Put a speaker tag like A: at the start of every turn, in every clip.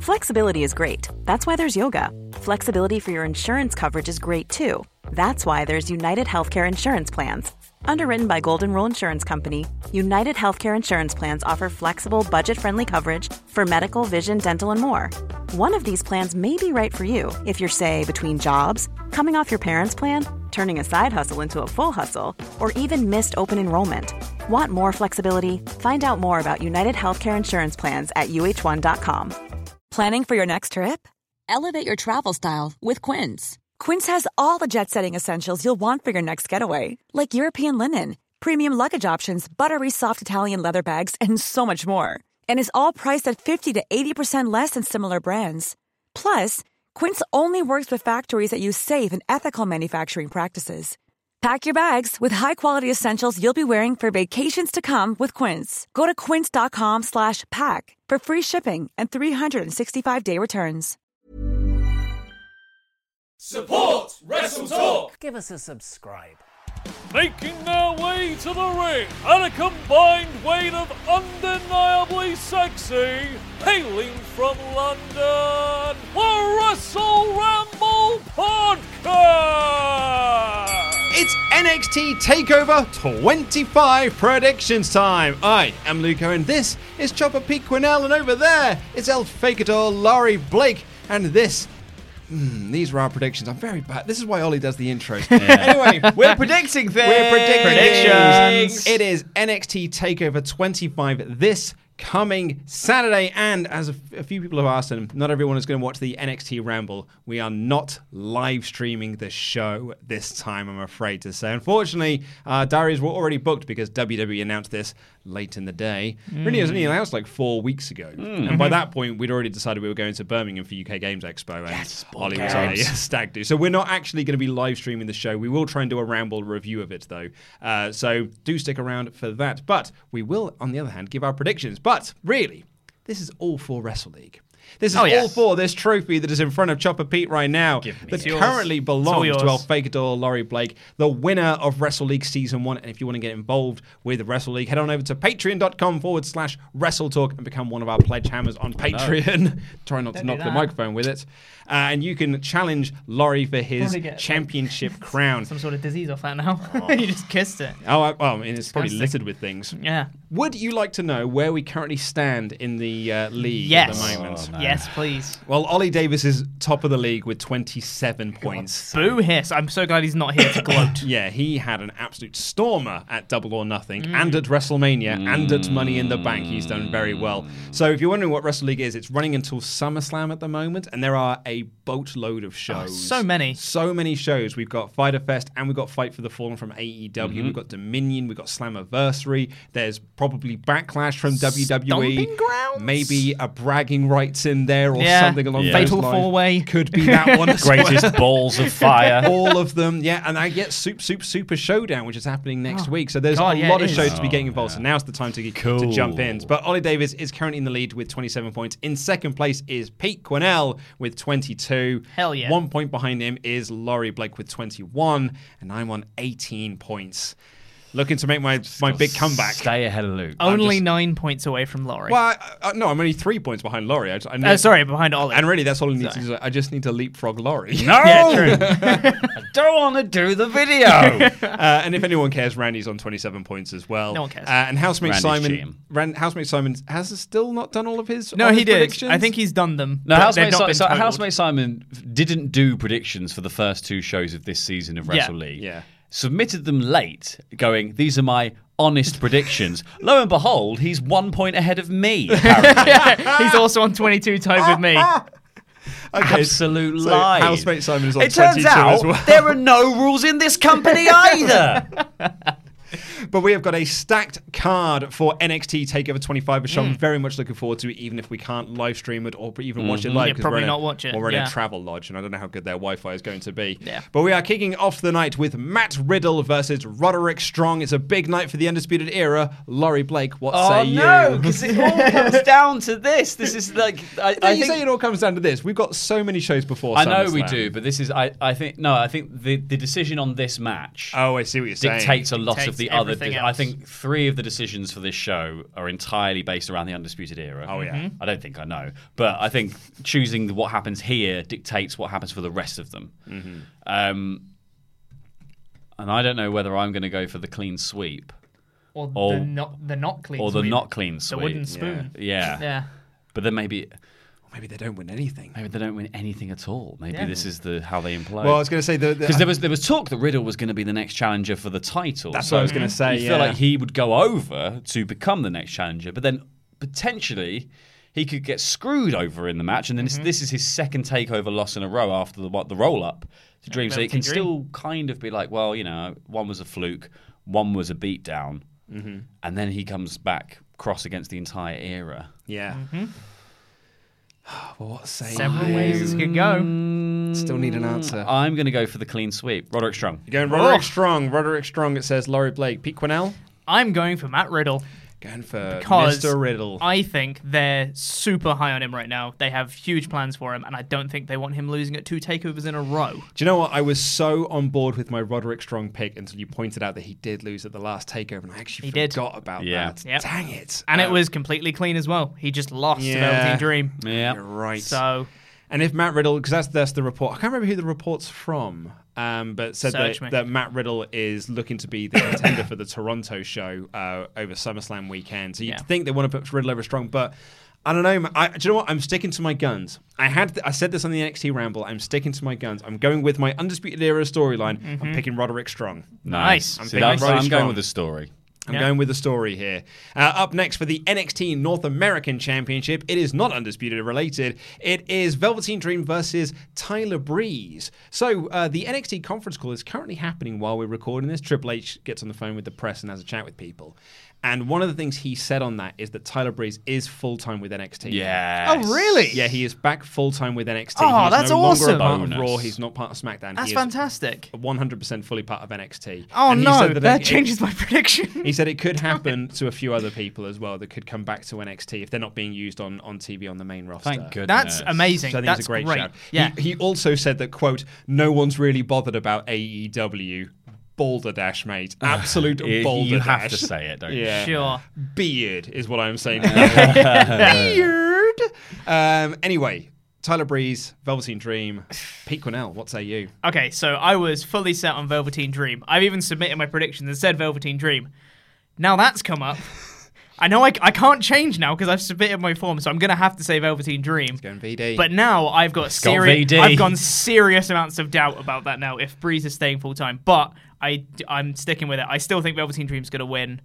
A: Flexibility is great. That's why there's yoga. Flexibility for your insurance coverage is great too. That's why there's United Healthcare Insurance Plans. Underwritten by Golden Rule Insurance Company, United Healthcare Insurance Plans offer flexible, budget-friendly coverage for medical, vision, dental, and more. One of these plans may be right for you if you're, say, between jobs, coming off your parents' plan, turning a side hustle into a full hustle, or even missed open enrollment. Want more flexibility? Find out more about United Healthcare Insurance Plans at uh1.com.
B: Planning for your next trip? Elevate your travel style with Quince. Quince has all the jet-setting essentials you'll want for your next getaway, like European linen, premium luggage options, buttery soft Italian leather bags, and so much more. And is all priced at 50 to 80% less than similar brands. Plus, Quince only works with factories that use safe and ethical manufacturing practices. Pack your bags with high-quality essentials you'll be wearing for vacations to come with Quince. Go to quince.com/pack for free shipping and 365-day returns.
C: Support Wrestle Talk!
D: Give us a subscribe.
E: Making their way to the ring at a combined weight of undeniably sexy, hailing from London, the Wrestle Ramble Podcast!
F: It's NXT TakeOver 25 predictions time. I am Luco and this is Chopper Pete Quinnell, and over there is El Fakador Laurie Blake, and these are our predictions. I'm very bad. This is why Ollie does the intros. Anyway,
C: We're predicting things.
F: we're predicting
C: Predictions.
F: things. It is NXT TakeOver 25 this coming Saturday, and as a few people have asked, and not everyone is going to watch the NXT Ramble, we are not live streaming the show this time, I'm afraid to say. Unfortunately, diaries were already booked because WWE announced this late in the day. Really, it was only announced like 4 weeks ago. And by that point, we'd already decided we were going to Birmingham for UK Games Expo, and Ollie was on a stag do. So we're not actually going to be live streaming the show. We will try and do a Ramble review of it, though. So do stick around for that. But we will, on the other hand, give our predictions. But really, this is all for Wrestle League. This is all for this trophy that is in front of Chopper Pete right now that currently belongs to El Fakador Laurie Blake, the winner of Wrestle League Season 1. And if you want to get involved with Wrestle League, head on over to patreon.com/WrestleTalk and become one of our pledge hammers on Patreon. Try not to knock the microphone with it. And you can challenge Laurie for his championship crown.
G: Some sort of disease off that now. You just kissed it.
F: Well, I mean, it's probably littered with things.
G: Yeah.
F: Would you like to know where we currently stand in the league at the moment?
G: Yes, please.
F: Well, Ollie Davis is top of the league with 27 points.
G: Boo hiss. I'm so glad he's not here to gloat.
F: Yeah, he had an absolute stormer at Double or Nothing and at WrestleMania and at Money in the Bank. He's done very well. So if you're wondering what Wrestle League is, it's running until SummerSlam at the moment, and there are a boatload of shows.
G: So many.
F: So many shows. We've got Fyter Fest and we've got Fight for the Fallen from AEW. We've got Dominion. We've got Slammiversary. There's probably Backlash from WWE.
G: Stomping Grounds?
F: Maybe a bragging rights in there or something along those
G: Fatal
F: lines.
G: 4-way.
F: Could be that one as
C: Greatest balls of fire.
F: All of them, yeah. And I get Super Showdown, which is happening next week. So there's a lot of shows to be getting involved. So now's the time to jump in. But Ollie Davis is currently in the lead with 27 points. In second place is Pete Quinnell with 22.
G: Hell yeah.
F: 1 point behind him is Laurie Blake with 21. And I'm on 18 points. Looking to make my big comeback.
C: Stay ahead of Luke.
G: Only 9 points away from Laurie.
F: Well, no, I'm only 3 points behind Laurie.
G: Behind Ollie.
F: And really, that's all I need to do. I just need to leapfrog Laurie.
C: No!
G: Yeah, true.
C: I don't want to do the video.
F: And if anyone cares, Randy's on 27 points as well.
G: No one cares.
F: And Housemate
C: Randy's
F: Housemate Simon has still not done all of his
G: No, he did.
F: predictions?
G: I think he's done them.
C: No,
G: Housemate
C: Housemate Simon didn't do predictions for the first 2 shows of this season of Wrestle League.
F: Yeah.
C: Submitted them late, going, these are my honest predictions. Lo and behold, he's 1 point ahead of me, apparently.
G: He's also on 22 tied with me.
F: Okay,
C: Absolute
F: so
C: lie.
F: Housemate Simon is on
C: It
F: 22
C: turns out
F: as well.
C: there are no rules in this company either.
F: But we have got a stacked card for NXT TakeOver 25, which I'm very much looking forward to, even if we can't live stream it or even watch it live.
G: Yeah,
F: 'cause
G: probably
F: we're in
G: not watch it,
F: We're in
G: yeah.
F: a travel lodge, and I don't know how good their Wi-Fi is going to be.
G: Yeah.
F: But we are kicking off the night with Matt Riddle versus Roderick Strong. It's a big night for the Undisputed Era. Laurie Blake, what say you?
C: Oh, no, because it all comes down to this. This is like...
F: You say it all comes down to this. We've got so many shows before
C: I know we
F: SummerSlam.
C: do, but this is... I think the decision on this match...
F: Oh, I see what you're saying.
C: dictates a lot of of the other.
G: everything
C: I
G: else.
C: think 3 of the decisions for this show are entirely based around the Undisputed Era.
F: Oh, yeah.
C: I don't think I know, but I think choosing what happens here dictates what happens for the rest of them. And I don't know whether I'm going to go for the clean sweep
G: Or
C: or-
G: the not clean
C: or the
G: sweep.
C: not clean sweep.
G: The wooden spoon.
C: Yeah.
G: Yeah.
C: But then maybe
F: Maybe they don't win anything.
C: they don't win anything at all. Maybe
G: Yeah.
C: this is how they implode.
F: Well, I was going to say
C: because there was talk that Riddle was going to be the next challenger for the title.
F: That's what I was going to say.
C: You feel like he would go over to become the next challenger, but then potentially he could get screwed over in the match, and then this is his second takeover loss in a row after the roll up to Dream. So it can
G: Velveteen Dream.
C: still kind of be like, well, one was a fluke, one was a beatdown, and then he comes back cross against the entire era.
F: Yeah. Well, what say
G: Several
F: you?
G: ways this could go.
F: Still need an answer.
C: I'm going to go for the clean sweep. Roderick Strong.
F: You're going Roderick Strong. Roderick Strong, it says Laurie Blake. Pete Quinnell?
G: I'm going for Matt Riddle.
F: Going for
G: Because
F: Mr. Riddle.
G: I think they're super high on him right now. They have huge plans for him, and I don't think they want him losing at 2 takeovers in a row.
F: Do you know what? I was so on board with my Roderick Strong pick until you pointed out that he did lose at the last takeover, and I actually
G: He did.
F: forgot about
C: Yeah.
F: that.
G: Yep.
F: Dang it.
G: And it was completely clean as well. He just lost to
F: Yeah.
G: Velveteen Dream.
C: Yeah.
F: You're right.
G: So,
F: And if Matt Riddle, because that's the report, I can't remember who the report's from, but said
G: Search me.
F: that Matt Riddle is looking to be the contender for the Toronto show over SummerSlam weekend. So you'd
G: Yeah.
F: think they want to put Riddle over Strong, but I don't know. Do you know what? I'm sticking to my guns. I said this on the NXT Ramble. I'm sticking to my guns. I'm going with my Undisputed Era storyline. I'm picking Roderick Strong.
G: Nice.
F: I'm
C: See,
F: picking
C: that's-
F: Roderick
C: I'm
F: Strong.
C: going with the story.
F: I'm
G: Yeah.
F: going with the story here. Up next for the NXT North American Championship, it is not Undisputed related. It is Velveteen Dream versus Tyler Breeze. So the NXT conference call is currently happening while we're recording this. Triple H gets on the phone with the press and has a chat with people. And one of the things he said on that is that Tyler Breeze is full-time with NXT.
C: Yes.
G: Oh, really?
F: Yeah, he is back full-time with NXT.
G: Oh,
F: He's
G: that's
F: no longer
G: awesome.
F: a part of
C: Bonus.
F: Raw. He's not part of SmackDown.
G: That's
F: He is
G: fantastic.
F: 100% fully part of NXT.
G: Oh,
F: And he
G: no.
F: said
G: That
F: it-
G: changes my prediction.
F: He said it could happen to a few other people as well that could come back to NXT if they're not being used on TV on the main roster.
C: Thank goodness.
G: That's amazing.
F: So I think
G: That's
F: it's a great shout.
G: Yeah.
F: He also said that, quote, no one's really bothered about AEW. Balderdash, mate. Absolute balderdash.
C: You have to say it, don't you?
F: Yeah.
G: Sure.
F: Beard is what I'm saying. Beard. Anyway, Tyler Breeze, Velveteen Dream, Pete Quinnell, what say you?
G: Okay, so I was fully set on Velveteen Dream. I've even submitted my predictions and said Velveteen Dream. Now that's come up. I know I can't change now because I've submitted my form, so I'm going to have to say Velveteen Dream.
F: Going VD.
G: But now I've got
C: go VD.
G: I've gone serious amounts of doubt about that now if Breeze is staying full time. But I'm sticking with it. I still think Velveteen Dream's going to win.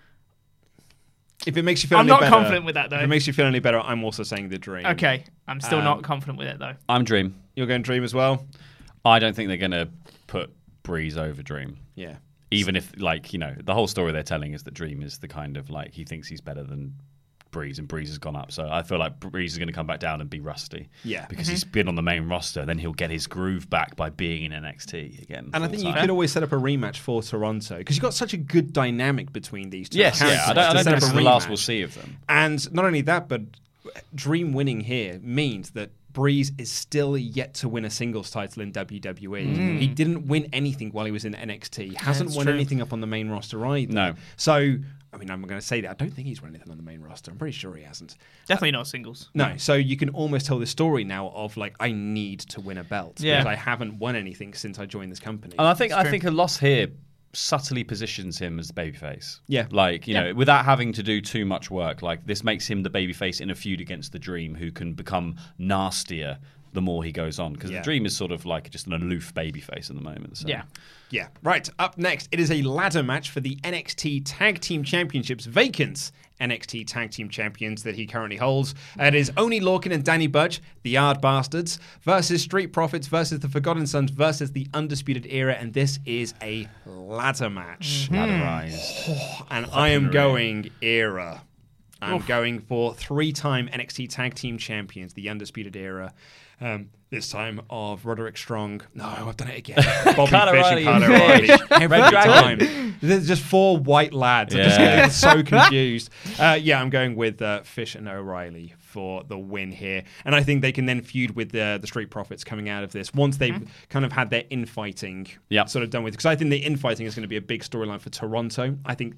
F: if it makes you feel
G: I'm
F: any
G: not
F: better,
G: confident with that, though.
F: If it makes you feel any better, I'm also saying the Dream.
G: Okay, I'm still not confident with it though.
C: I'm Dream.
F: You're going Dream as well?
C: I don't think they're going to put Breeze over Dream.
F: Yeah.
C: Even if, the whole story they're telling is that Dream is the kind of, he thinks he's better than Breeze, and Breeze has gone up. So I feel like Breeze is going to come back down and be rusty.
F: Yeah.
C: Because he's been on the main roster. Then he'll get his groove back by being in NXT again.
F: And I think you
C: full-time.
F: could always set up a rematch for Toronto because you've got such a good dynamic between these two.
C: Yes, yeah.
F: characters
C: I don't
F: to
C: think
F: set up
C: this
F: a
C: is the last
F: rematch.
C: we'll see of them.
F: And not only that, but Dream winning here means that Breeze is still yet to win a singles title in WWE. He didn't win anything while he was in NXT. He hasn't
G: that's
F: won
G: true.
F: anything up on the main roster either.
C: No.
F: So, I mean, I'm going to say that. I don't think he's won anything on the main roster. I'm pretty sure he hasn't.
G: Definitely not singles.
F: No, so you can almost tell the story now of I need to win a belt
G: Yeah.
F: because I haven't won anything since I joined this company.
C: And I think a loss here subtly positions him as the babyface.
F: Yeah.
C: Without having to do too much work. This makes him the babyface in a feud against the Dream, who can become nastier the more he goes on. Because
F: Yeah.
C: the Dream is sort of just an aloof babyface at the moment. So.
G: Yeah.
F: Yeah. Right. Up next, it is a ladder match for the NXT Tag Team Championships, vacant NXT Tag Team Champions that he currently holds. It is Oney Lorcan and Danny Burch, the Yard Bastards, versus Street Profits, versus the Forgotten Sons, versus the Undisputed Era, and this is a ladder match.
C: Ladderized.
F: And I am going Era. I'm going for 3-time NXT Tag Team Champions, the Undisputed Era. This time of Roderick Strong. No, I've done it again. Bobby
C: Kyle
F: Fish
C: O'Reilly
F: and Kyle
C: and Fish.
F: O'Reilly. Every
C: Red Dragon.
F: time. There's just 4 white lads. I'm just
C: Yeah.
F: getting so confused. I'm going with Fish and O'Reilly for the win here. And I think they can then feud with the Street Profits coming out of this once they've kind of had their infighting sort of done with. Because I think the infighting is going to be a big storyline for Toronto. I think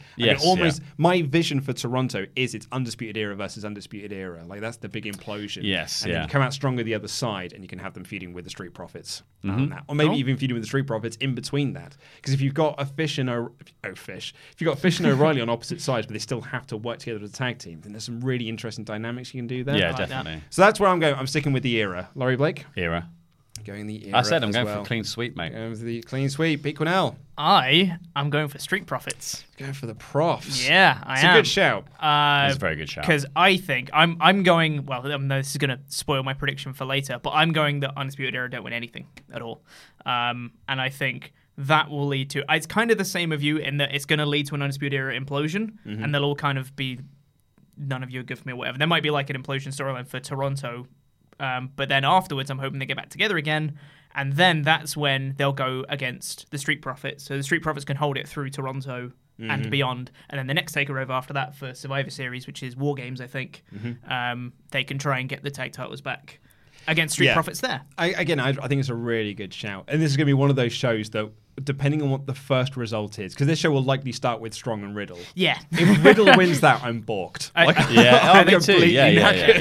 F: my vision for Toronto is it's Undisputed Era versus Undisputed Era. Like, that's the big implosion.
C: Yes,
F: and then you come out stronger the other side, and you can have them feuding with the Street Profits on that, or maybe even feuding with the Street Profits in between that. Because if you've got a Fish and if you've got Fish and O'Reilly on opposite sides, but they still have to work together as a tag team, then there's some really interesting dynamics you can do there.
C: Yeah, definitely.
F: So that's where I'm going. I'm sticking with the Era. Laurie Blake,
C: Era.
F: going the Era.
C: I said I'm
F: as
C: going
F: well.
C: for a clean sweep, mate.
F: Going for the clean sweep. Pete Quinnell,
G: I'm going for Street Profits.
F: going for the Profs.
G: Yeah, I
F: It's
G: am.
F: a good shout.
C: That's a very good shout.
G: Because I think I'm going. Well, this is going to spoil my prediction for later, but I'm going that Undisputed Era don't win anything at all, and I think that will lead to. It's kind of the same of you in that it's going to lead to an Undisputed Era implosion, and they'll all kind of be. None of you are good for me or whatever. There might be like an implosion storyline for Toronto, but then afterwards, I'm hoping they get back together again. And then that's when they'll go against the Street Profits. So the Street Profits can hold it through Toronto and beyond. And then the next takeover after that for Survivor Series, which is War Games, I think, they can try and get the tag titles back against Street Profits there.
F: I think it's a really good shout. And this is going to be one of those shows that, depending on what the first result is, because this show will likely start with Strong and Riddle.
G: Yeah.
F: If Riddle wins that, I'm balked.
C: me too.
F: completely
C: Yeah.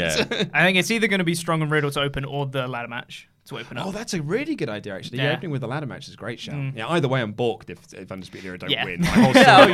G: I think it's either going to be Strong and Riddle to open or the ladder match to open up.
F: Oh, that's a really good idea, actually.
G: Yeah.
F: Opening with the ladder match is a great shout. Yeah, either way, I'm balked if Undisputed Era don't
G: Yeah.
F: win. My whole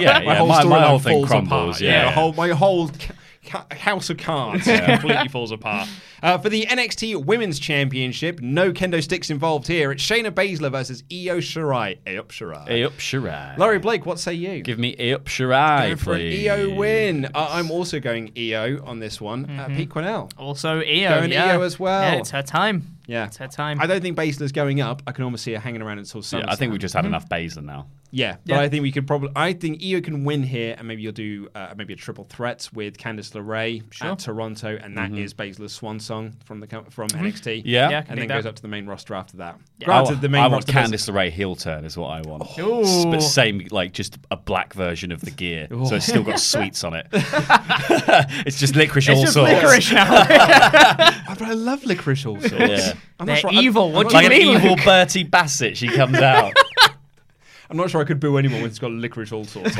C: My whole
F: storyline
C: thing
F: falls
C: crumbles,
F: apart.
C: yeah.
F: My whole house of cards completely falls apart. For the NXT Women's Championship, no kendo sticks involved here. It's Shayna Baszler versus Io Shirai.
C: Aop Shirai.
F: Laurie Blake, what say you?
C: Give me Aop Shirai,
F: Going for an
C: please.
F: Io win. I'm also going Io on this one. Pete Quinnell.
G: Also, Io.
F: Going Io as well.
G: Yeah, it's her time.
F: Yeah.
G: It's her time.
F: I don't think Baszler's going up. I can almost see her hanging around until SummerSlam.
C: Yeah, I think we've just had enough Baszler now.
F: Yeah, but I think we could probably. I think Io can win here, and maybe you'll do maybe a triple threat with Candice LeRae at Toronto, and that is Baszler's swan song from NXT.
C: Yeah.
G: Yeah,
F: and then
G: that.
F: goes up to the main roster after that.
C: I
F: Granted, the main
C: want
F: roster.
C: Candice LeRae heel turn is what I want.
G: Ooh.
C: But same, like just a black version of the gear, so it's still got sweets on it. It's just licorice
G: It's
C: all
G: just
C: sorts.
G: licorice now.
F: But I love licorice all sorts.
C: Yeah.
F: I'm
G: They're
F: sure
G: evil. What do
C: Like
G: you
C: an
G: mean?
C: evil Bertie Bassett, she comes out.
F: I'm not sure I could boo anyone when it's got licorice all sorts.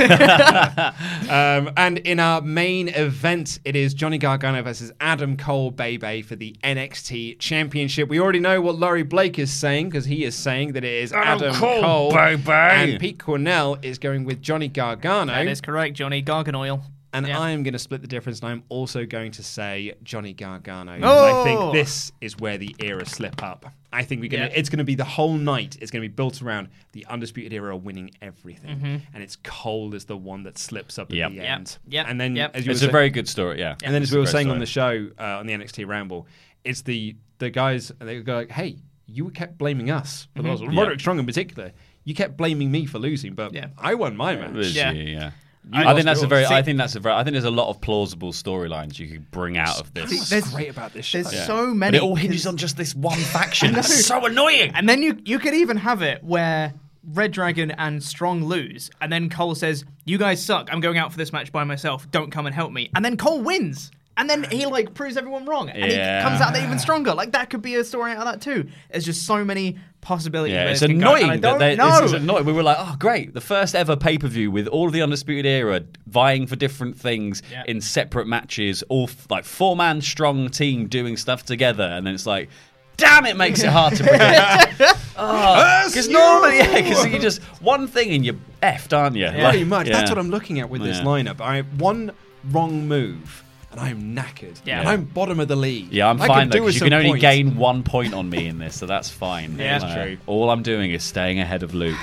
F: And in our main event, it is Johnny Gargano versus Adam Cole Bebe for the NXT Championship. We already know what Laurie Blake is saying, because he is saying that it is Adam Cole.
C: Bebe.
F: And Pete Quinnell is going with Johnny Gargano.
G: That is correct, Johnny Garganoil.
F: And
G: Yeah.
F: I am going to split the difference, and I'm also going to say Johnny Gargano.
G: Oh!
F: I think this is where the era slip up. I think it's going to be the whole night. It's going to be built around the Undisputed Era winning everything, and it's Cole is the one that slips up at the end.
G: Yep.
F: And then, as you
C: It's
F: were
C: a very good story, yeah.
F: and then as
C: It's
F: we
C: a
F: were
C: great
F: saying
C: story.
F: on the show on the NXT Ramble, it's the guys, and they go like, "Hey, you kept blaming us for the loss. Roderick Strong in particular. You kept blaming me for losing, but I won my match."
G: Yeah.
C: I think that's
F: yours.
C: a very. I think there's a lot of plausible storylines you could bring out of this.
F: What's great about this show?
G: There's so many.
C: But it all hinges on just this one faction. That's so annoying.
G: And then you could even have it where Red Dragon and Strong lose, and then Cole says, "You guys suck. I'm going out for this match by myself. Don't come and help me." And then Cole wins. And then he proves everyone wrong, and he comes out there even stronger. Like that could be a story out of that too. There's just so many possibilities.
C: Yeah,
G: where
C: it's
G: this can go, and I
C: annoying that
G: don't
C: this is
G: know.
C: annoying. We were like, oh, great. The first ever pay-per-view with all of the Undisputed Era vying for different things in separate matches, all like 4-man strong team doing stuff together. And then it's like, damn, it makes it hard to predict. Because normally, because you just one thing and you're effed, aren't you?
F: Yeah. Pretty much. That's what I'm looking at with this
C: Yeah.
F: lineup. I have one wrong move, and I'm knackered.
G: Yeah.
F: And I'm bottom of the league.
C: Yeah, I'm
F: I
C: fine
F: could
C: though,
F: do with
C: because you
F: some
C: can only
F: points.
C: gain 1 point on me in this, so that's fine.
G: Yeah, that's
F: true.
C: All I'm doing is staying ahead of Luke.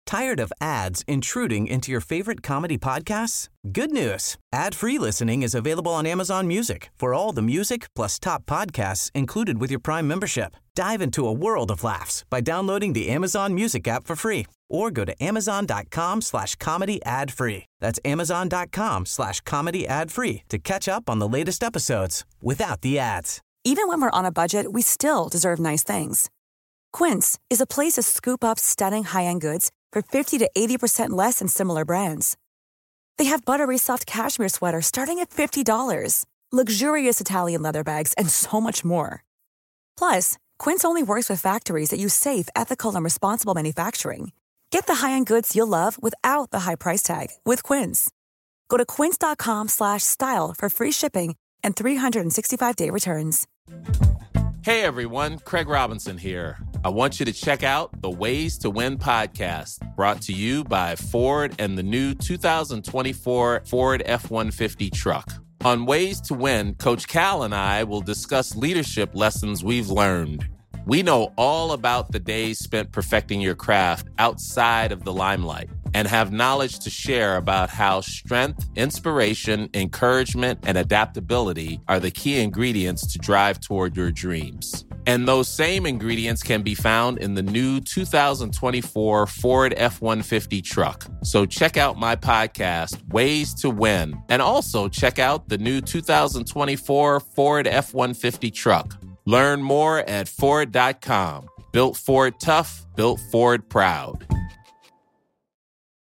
D: Tired of ads intruding into your favorite comedy podcasts? Good news. Ad-free listening is available on Amazon Music for all the music plus top podcasts included with your Prime membership. Dive into a world of laughs by downloading the Amazon Music app for free or go to amazon.com/comedy ad-free. That's amazon.com/comedy ad-free to catch up on the latest episodes without the ads.
B: Even when we're on a budget, we still deserve nice things. Quince is a place to scoop up stunning high-end goods for 50 to 80% less than similar brands. They have buttery soft cashmere sweaters starting at $50, luxurious Italian leather bags, and so much more. Plus, Quince only works with factories that use safe, ethical, and responsible manufacturing. Get the high-end goods you'll love without the high price tag with Quince. Go to quince.com/style for free shipping and 365-day returns.
H: Hey everyone, Craig Robinson here. I want you to check out the Ways to Win podcast, brought to you by Ford and the new 2024 Ford F-150 truck. On Ways to Win, Coach Cal and I will discuss leadership lessons we've learned. We know all about the days spent perfecting your craft outside of the limelight and have knowledge to share about how strength, inspiration, encouragement, and adaptability are the key ingredients to drive toward your dreams. And those same ingredients can be found in the new 2024 Ford F-150 truck. So check out my podcast, Ways to Win, and also check out the new 2024 Ford F-150 truck. Learn more at Ford.com. Built Ford tough, built Ford proud.